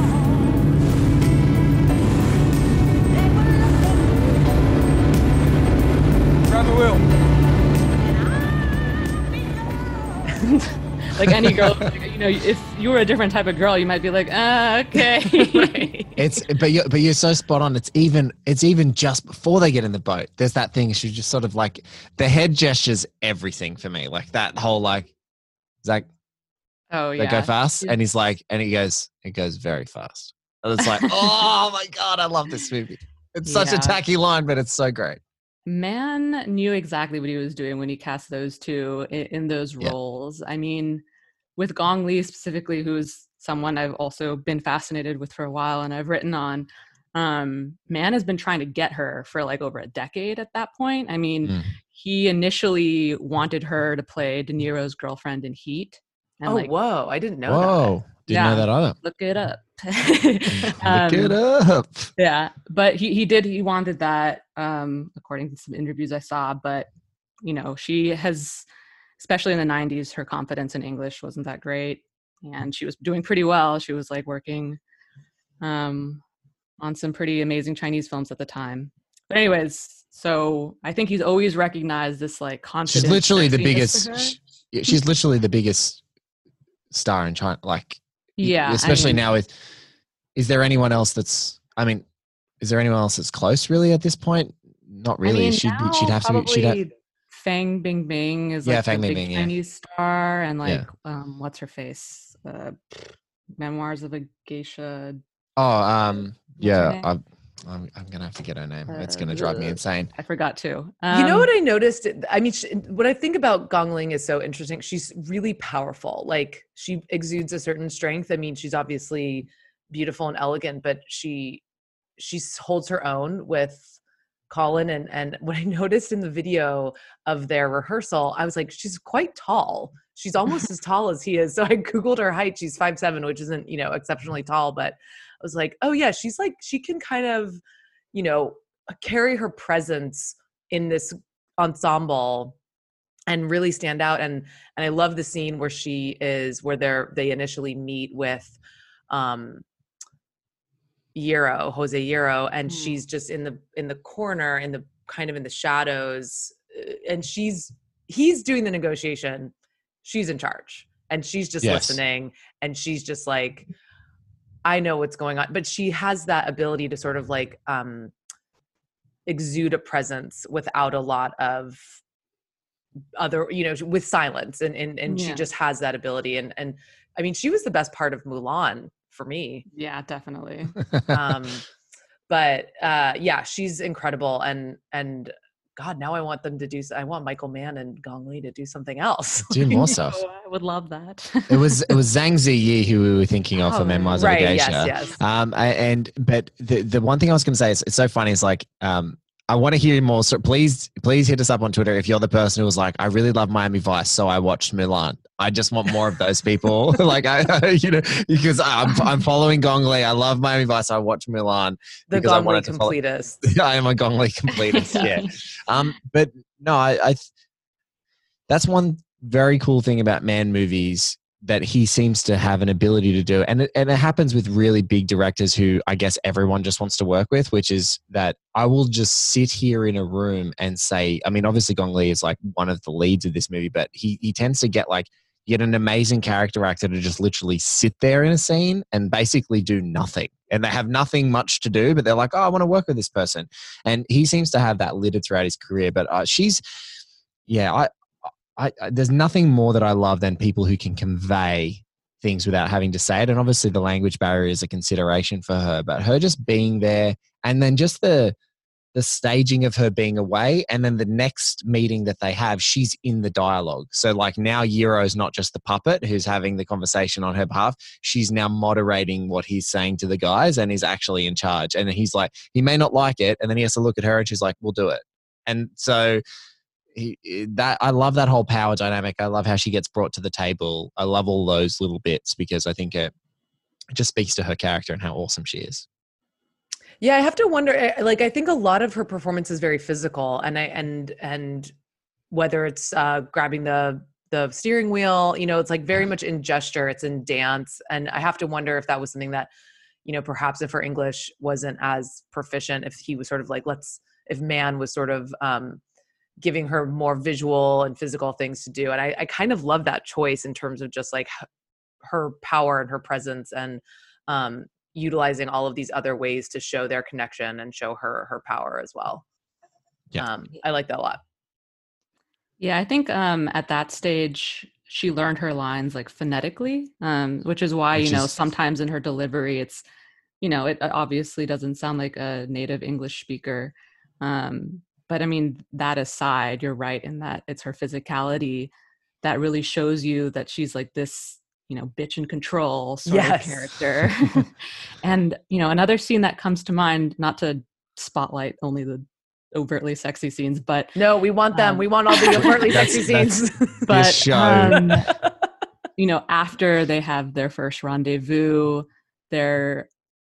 Grab the wheel. Like any girl, you know, if you were a different type of girl, you might be like, ah, okay. Right. It's but you but you're so spot on. It's even it's even just before they get in the boat. There's that thing. She just sort of like the head gestures everything for me. Like that whole like, it's like, oh yeah, they go fast, and he's like, and he goes, it goes very fast. And it's like, oh my god, I love this movie. It's such yeah. a tacky line, but it's so great. Mann knew exactly what he was doing when he cast those two in, in those Yeah. roles. I mean, with Gong Li specifically, who's someone I've also been fascinated with for a while and I've written on, um, Mann has been trying to get her for like over a decade at that point. I mean, Mm. he initially wanted her to play De Niro's girlfriend in Heat. And Oh, like, whoa. I didn't know Whoa, didn't Yeah. know that either. look it up. Look it up. Yeah, but he, he did, he wanted that, um, according to some interviews I saw, but, you know, she has, especially in the nineties, her confidence in English wasn't that great, and she was doing pretty well. She was like working um, on some pretty amazing Chinese films at the time. But anyways, so I think he's always recognized this like confidence. She's literally the sexiness biggest, to her. sh- yeah, she's literally the biggest star in China. Like, Yeah, especially I mean, now with, is there anyone else that's, I mean, is there anyone else that's close really at this point? Not really. I mean, she'd, now she'd have to be, she'd have, probably Fang Bingbing is Yeah, like Fang the big Bingbing, yeah. Chinese star, and like Yeah. um, what's her face? Uh, Memoirs of a Geisha. oh, um, her yeah, name? I'm, I'm, I'm going to have to get her name. it's going to Uh, drive me insane. I forgot to. you Um, know what I noticed? I mean, she, what I think about Gong Ling is so interesting. She's really powerful. Like she exudes a certain strength. I mean, she's obviously beautiful and elegant, but she she holds her own with Colin. And and what I noticed in the video of their rehearsal, I was like, she's quite tall. She's almost as tall as he is. So I Googled her height. She's five seven, which isn't, you know, exceptionally tall, but I was like, oh yeah, she's like, she can kind of, you know, carry her presence in this ensemble and really stand out. And and I love the scene where she is, where they're they initially meet with um Euro, Jose Euro, and Mm. she's just in the in the corner, in the kind of in the shadows, uh, and she's he's doing the negotiation, she's in charge, and she's just Yes. listening, and she's just like, I know what's going on, but she has that ability to sort of like um exude a presence without a lot of other, you know, with silence, and and, and she Yeah. just has that ability, and and I mean, she was the best part of Mulan for me. Yeah, definitely. um but uh yeah, she's incredible, and and God, now I want them to do I want Michael Mann and Gong Li to do something else. Do more stuff. Oh, I would love that. It was it was Zhang Ziyi who we were thinking of Oh, for Memoirs right, of a yes, Geisha. yes. Um, I, and but the the one thing I was going to say is it's so funny. Is like um, I want to hear more. So please please hit us up on Twitter if you're the person who was like, I really love Miami Vice, so I watched Mulan. I just want more of those people. like I, you know, because I'm I'm following Gong Li. I love Miami Vice. I watched Mulan. The because I Gong Li wanted to follow- completist. I am a Gong Li completist. yeah. Um, but no, I, I th- that's one very cool thing about Mann movies that he seems to have an ability to do. And it, and it happens with really big directors who I guess everyone just wants to work with, which is that I will just sit here in a room and say, I mean, obviously Gong Li is like one of the leads of this movie, but he, he tends to get like, get an amazing character actor to just literally sit there in a scene and basically do nothing. And they have nothing much to do, but they're like, oh, I want to work with this person. And he seems to have that littered throughout his career. But uh, she's, yeah, I I, I there's nothing more that I love than people who can convey things without having to say it. And obviously the language barrier is a consideration for her, but her just being there, and then just the the staging of her being away, and then the next meeting that they have, she's in the dialogue. So like now Euro's not just the puppet who's having the conversation on her behalf. She's now moderating what he's saying to the guys and is actually in charge. And he's like, he may not like it. And then he has to look at her and she's like, we'll do it. And so he, that I love that whole power dynamic. I love how she gets brought to the table. I love all those little bits because I think it, it just speaks to her character and how awesome she is. Yeah, I have to wonder, like, I think a lot of her performance is very physical, and I, and, and whether it's uh, grabbing the, the steering wheel, you know, it's like very much in gesture, it's in dance. And I have to wonder if that was something that, you know, perhaps if her English wasn't as proficient, if he was sort of like, let's, if man was sort of um, giving her more visual and physical things to do. And I, I kind of love that choice in terms of just like her power and her presence, and um, utilizing all of these other ways to show their connection and show her her power as well. Yeah. Um, I like that a lot. Yeah, I think um, at that stage, she learned her lines like phonetically, um, which is why, which you know, is... sometimes in her delivery, it's, you know, it obviously doesn't sound like a native English speaker. Um, but I mean, that aside, you're right in that it's her physicality that really shows you that she's like this, you know, bitch in control sort yes. of character. And, you know, another scene that comes to mind, not to spotlight only the overtly sexy scenes, but no, we want them. Um, we want all the overtly sexy scenes. But, um, you know, after they have their first rendezvous, they're,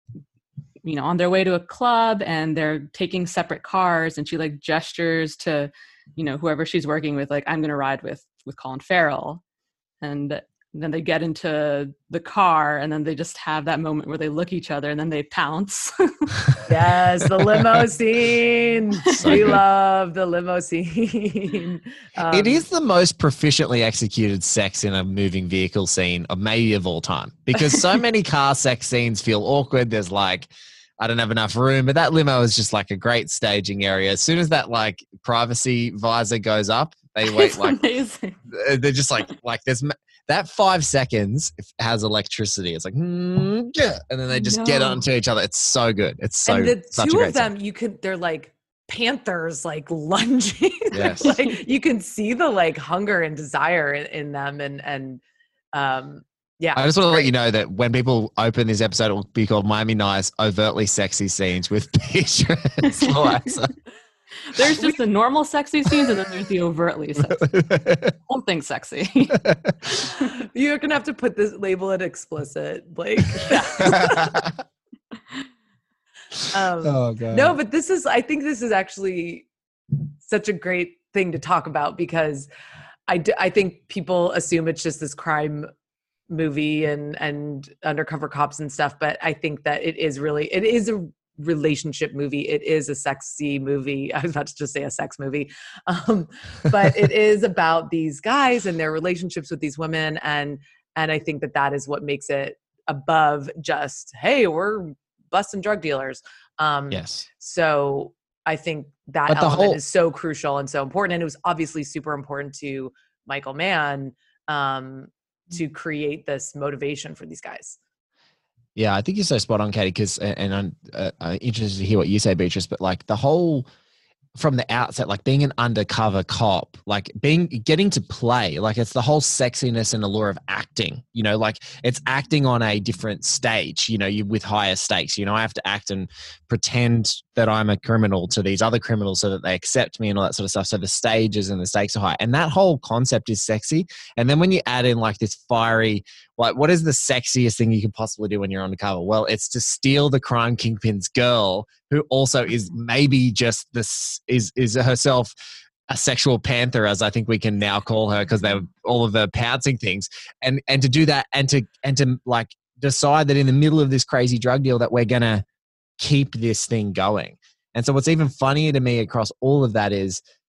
you know, on their way to a club and they're taking separate cars, and she like gestures to, you know, whoever she's working with, like, I'm going to ride with, with Colin Farrell. And then they get into the car, and then they just have that moment where they look at each other and then they pounce. Yes, the limo scene. So we good. love the limo scene. Um, it is the most proficiently executed sex in a moving vehicle scene of maybe of all time, because so many car sex scenes feel awkward. There's like, I don't have enough room, but that limo is just like a great staging area. As soon as that like privacy visor goes up, they wait it's like, amazing. They're just like, like there's, that five seconds has electricity. It's like, mm, yeah. And then they just no. get onto each other. It's so good. It's so And the such two a great of them, scene. you could, they're like panthers, like lunging. Yes. Like you can see the like hunger and desire in, in them. And, and um, yeah. I just want to let you know that when people open this episode, it will be called Miami Nice Overtly Sexy Scenes with Beatrice Loaxa. There's just the normal sexy scenes, and then there's the overtly sexy. Whole thing sexy. You're gonna have to put this, label it explicit, like. um, oh god. No, but this is. I think this is actually such a great thing to talk about, because I, d- I think people assume it's just this crime movie and and undercover cops and stuff, but I think that it is really it is a relationship movie. It is a sexy movie. I was about to just say a sex movie. Um, but it is about these guys and their relationships with these women. And, and I think that that is what makes it above just, hey, we're busting drug dealers. Um, yes. So I think that but element whole- is so crucial and so important. And it was obviously super important to Michael Mann um, to create this motivation for these guys. Yeah, I think you're so spot on, Katie, because, and I'm, uh, I'm interested to hear what you say, Beatrice, but like the whole, from the outset, like being an undercover cop, like being, getting to play, like it's the whole sexiness and allure of acting, you know, like it's acting on a different stage, you know, you with higher stakes, you know, I have to act and pretend that I'm a criminal to these other criminals so that they accept me and all that sort of stuff. So the stages and the stakes are high, and that whole concept is sexy. And then when you add in like this fiery, like what is the sexiest thing you can possibly do when you're undercover? Well, it's to steal the crime kingpin's girl, who also is maybe just this is is herself a sexual panther, as I think we can now call her, because they're all of the pouncing things, and and to do that and to and to like decide that in the middle of this crazy drug deal that we're gonna keep this thing going. And so what's even funnier to me across all of that is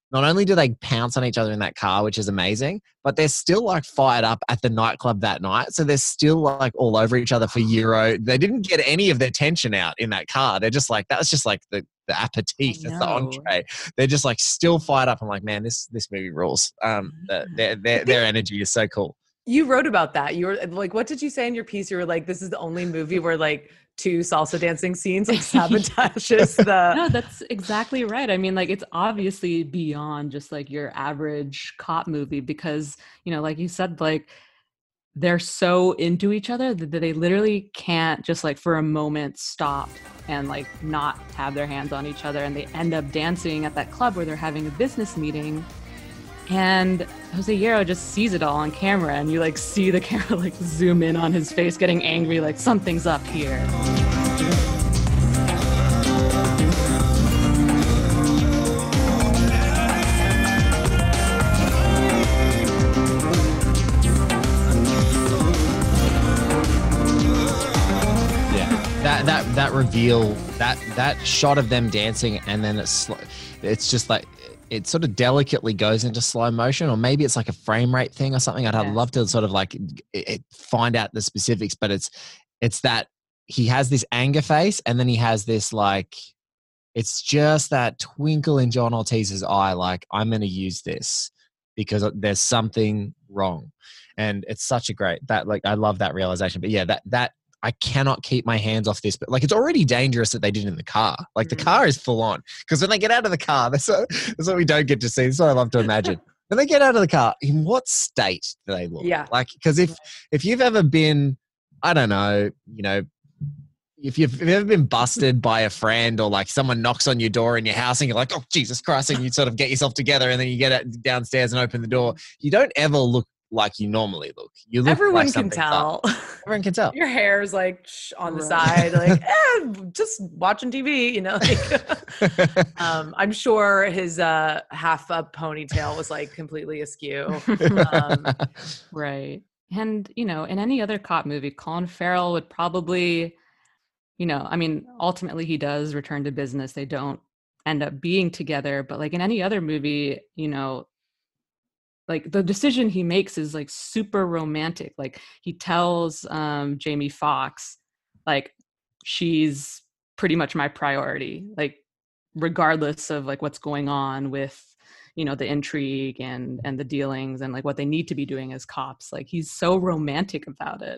not only do they pounce on each other in that car, which is amazing, but they're still like fired up at the nightclub that night. So they're still like all over each other for Euro. They didn't get any of their tension out in that car. They're just like, that was just like the, the aperitif. That's the entree. They're just like still fired up. I'm like, man, this, this movie rules. Um, the, their, their, their energy is so cool. You wrote about that. You were like, what did you say in your piece? You were like, this is the only movie where like two salsa dancing scenes like sabotages the. No, that's exactly right. I mean, like, it's obviously beyond just like your average cop movie because, you know, like you said, like they're so into each other that they literally can't just like for a moment stop and like not have their hands on each other. And they end up dancing at that club where they're having a business meeting. And Jose Hierro just sees it all on camera, and you like see the camera like zoom in on his face getting angry, like something's up here. That that that reveal, that that shot of them dancing, and then it's it's just like it sort of delicately goes into slow motion, or maybe it's like a frame rate thing or something. I'd yeah. love to sort of like it, find out the specifics, but it's it's that he has this anger face, and then he has this like it's just that twinkle in John Ortiz's eye, like I'm going to use this because there's something wrong, and it's such a great that like I love that realization. But yeah, that that. I cannot keep my hands off this, but like it's already dangerous that they did in the car. Like the car is full on because when they get out of the car, that's, a, that's what we don't get to see. That's what I love to imagine. When they get out of the car, in what state do they look? Yeah. Like, because if, if you've ever been, I don't know, you know, if you've, if you've ever been busted by a friend or like someone knocks on your door in your house and you're like, oh, Jesus Christ, and you sort of get yourself together and then you get downstairs and open the door, you don't ever look like you normally look. You look Everyone like can tell. Up. Everyone can tell. Your hair's like shh, on the side, like eh, just watching T V, you know. Like, um, I'm sure his uh, half up ponytail was like completely askew. Um, right. And you know, in any other cop movie, Colin Farrell would probably, you know, I mean, ultimately he does return to business. They don't end up being together, but like in any other movie, you know. Like the decision he makes is like super romantic. Like he tells um, Jamie Foxx, like she's pretty much my priority. Like regardless of like what's going on with, you know, the intrigue and and the dealings and like what they need to be doing as cops. Like he's so romantic about it.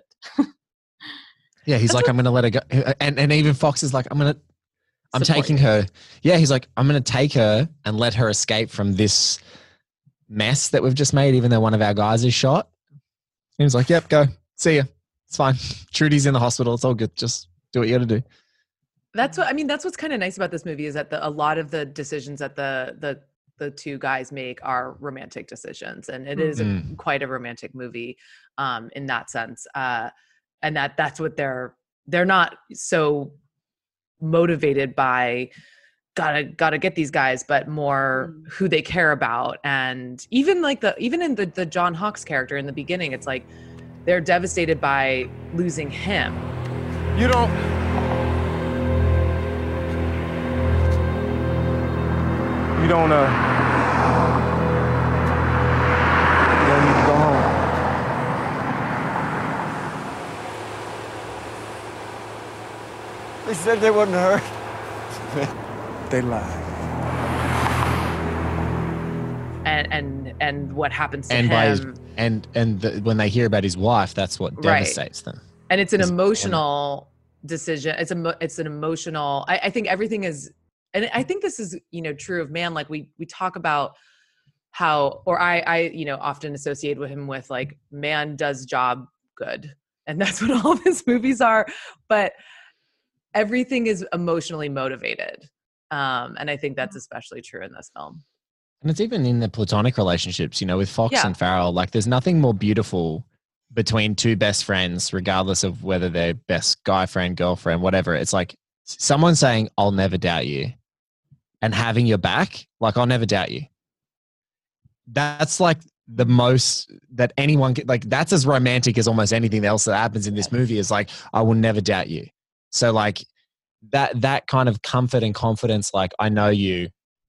Yeah, he's That's like, what- I'm gonna let her go, and and even Fox is like, I'm gonna, I'm Support taking you. her. Yeah, he's like, I'm gonna take her and let her escape from this mess that we've just made, even though one of our guys is shot. He was like, yep, go. See ya. It's fine. Trudy's in the hospital. It's all good. Just do what you got to do. That's what, I mean, that's what's kind of nice about this movie is that the, a lot of the decisions that the, the, the two guys make are romantic decisions. And it is mm-hmm. a, quite a romantic movie um, in that sense. Uh, and that that's what they're, they're not so motivated by gotta gotta get these guys, but more who they care about. And even like the even in the the John Hawkes character in the beginning, it's like they're devastated by losing him. You don't you don't uh you don't need to go home. They said they wouldn't hurt. They lied. And and and what happens to and him? By his, and and the, when they hear about his wife, that's what devastates right. them. And it's an it's, emotional and, decision. It's a it's an emotional. I, I think everything is, and I think this is you know true of Mann. Like we we talk about how, or I I you know often associate with him with like Mann does job good, and that's what all of his movies are. But everything is emotionally motivated. Um, and I think that's especially true in this film. And it's even in the platonic relationships, you know, with Fox yeah. and Farrell, like there's nothing more beautiful between two best friends, regardless of whether they're best guy friend, girlfriend, whatever. It's like someone saying, I'll never doubt you, and having your back, like, I'll never doubt you. That's like the most that anyone can, like, that's as romantic as almost anything else that happens in this movie is like, I will never doubt you. So like that, that kind of comfort and confidence, like, I know you,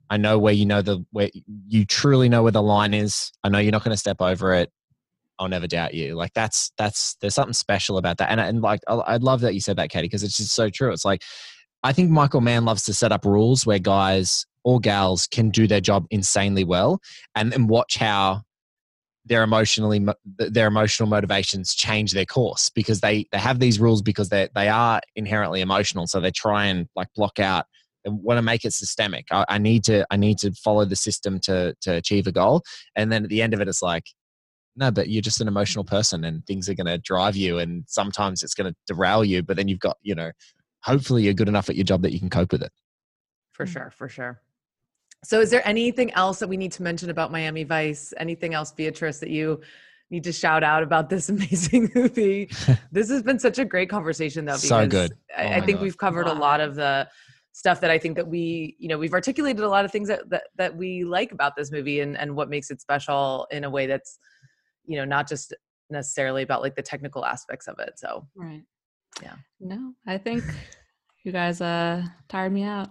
I know where you know the where you truly know where the line is. I know you're not going to step over it. I'll never doubt you. Like that's that's there's something special about that. And and like I, I love that you said that, Katie, because it's just so true. It's like I think Michael Mann loves to set up rules where guys or gals can do their job insanely well, and then watch how their emotionally their emotional motivations change their course, because they they have these rules because they they are inherently emotional. So they try and like block out. They want to make it systemic. I, I need to I need to follow the system to to achieve a goal. And then at the end of it, it's like, no, but you're just an emotional person, and things are going to drive you, and sometimes it's going to derail you. But then you've got, you know, hopefully you're good enough at your job that you can cope with it. For sure, for sure. So is there anything else that we need to mention about Miami Vice? Anything else, Beatrice, that you need to shout out about this amazing movie? This has been such a great conversation, though. Because so good. Oh I, I think God. We've covered wow. a lot of the stuff that I think that we, you know, we've articulated a lot of things that, that, that we like about this movie, and, and what makes it special in a way that's, you know, not just necessarily about like the technical aspects of it. So, right. Yeah. No, I think you guys uh tired me out.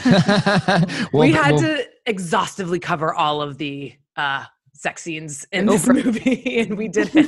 well, we had well, to exhaustively cover all of the uh sex scenes in this movie, and we did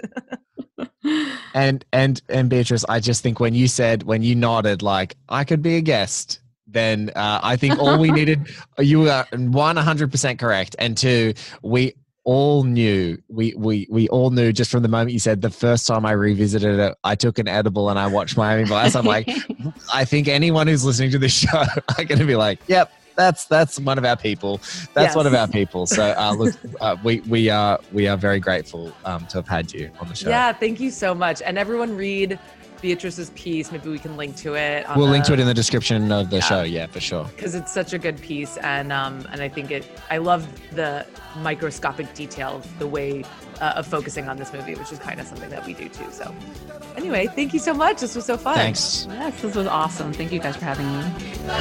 it. and and and Beatrice, I just think when you said, when you nodded like I could be a guest, then uh, I think all we needed, you were one hundred percent correct, and two, we all knew, we we we all knew just from the moment you said the first time I revisited it, I took an edible and I watched Miami Vice. I'm like, I think anyone who's listening to this show are going to be like, yep, that's that's one of our people. That's yes. one of our people. So uh, look, uh, we we are we are very grateful um, to have had you on the show. Yeah, thank you so much. And everyone read Beatrice's piece. Maybe we can link to it. On we'll the, link to it in the description of the yeah. show. Yeah, for sure. Because it's such a good piece, and um, and I think it. I love the microscopic detail of the way uh, of focusing on this movie, which is kind of something that we do too. So, anyway, thank you so much. This was so fun. Thanks. Yes, this was awesome. Thank you guys for having me.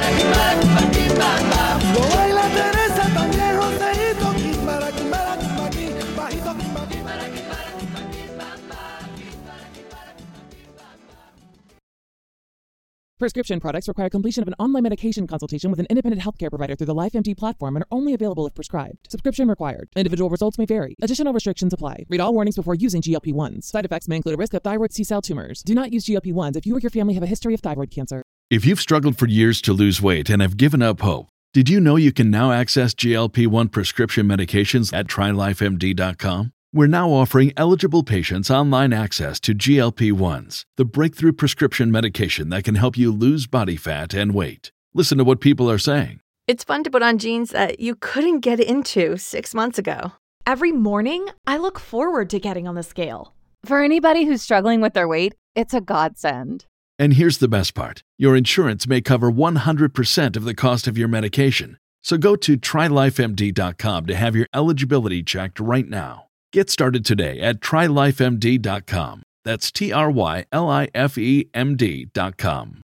Prescription products require completion of an online medication consultation with an independent healthcare provider through the LifeMD platform and are only available if prescribed. Subscription required. Individual results may vary. Additional restrictions apply. Read all warnings before using G L P ones. Side effects may include a risk of thyroid C-cell tumors. Do not use G L P ones if you or your family have a history of thyroid cancer. If you've struggled for years to lose weight and have given up hope, did you know you can now access G L P one prescription medications at try life M D dot com? We're now offering eligible patients online access to G L P ones, the breakthrough prescription medication that can help you lose body fat and weight. Listen to what people are saying. It's fun to put on jeans that you couldn't get into six months ago. Every morning, I look forward to getting on the scale. For anybody who's struggling with their weight, it's a godsend. And here's the best part. Your insurance may cover one hundred percent of the cost of your medication. So go to try life M D dot com to have your eligibility checked right now. Get started today at try life M D dot com. That's T R Y L I F E M D dot com.